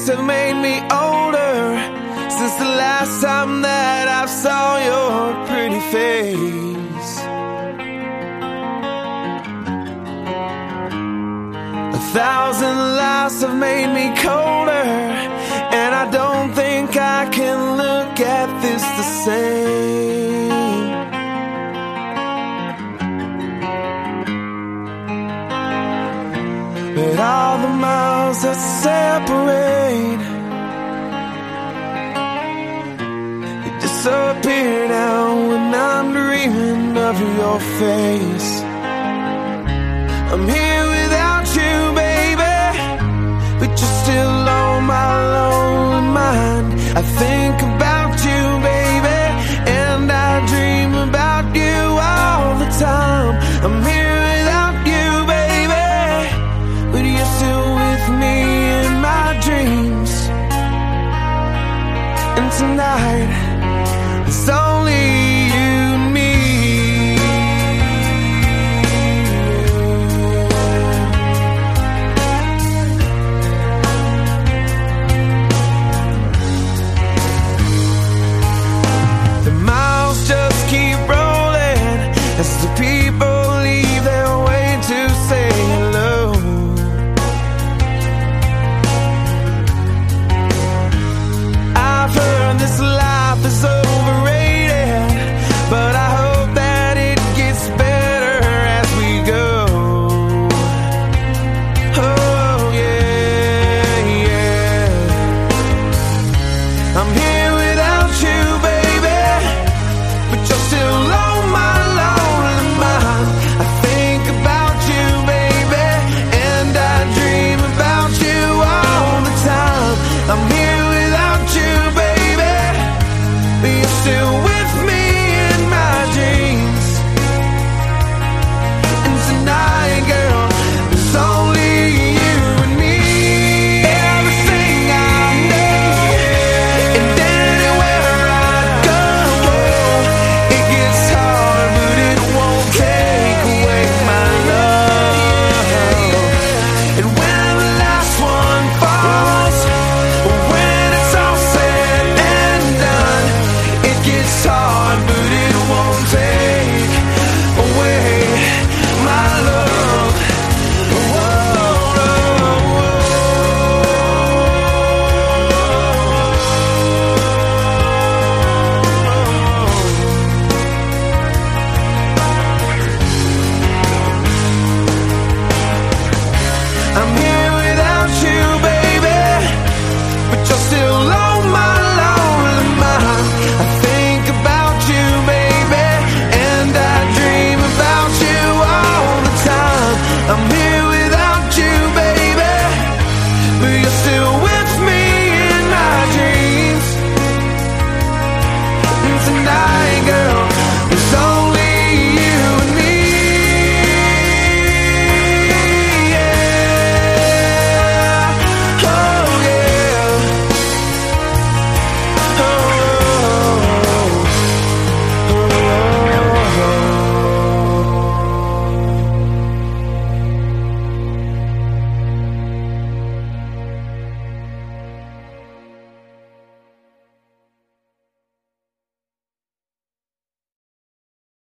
days have made me older since the last time that I saw your pretty face. 1,000 lives have made me colder, and I don't think I can look at this the same. But all the miles that separate, they disappear now when I'm dreaming of your face. I'm here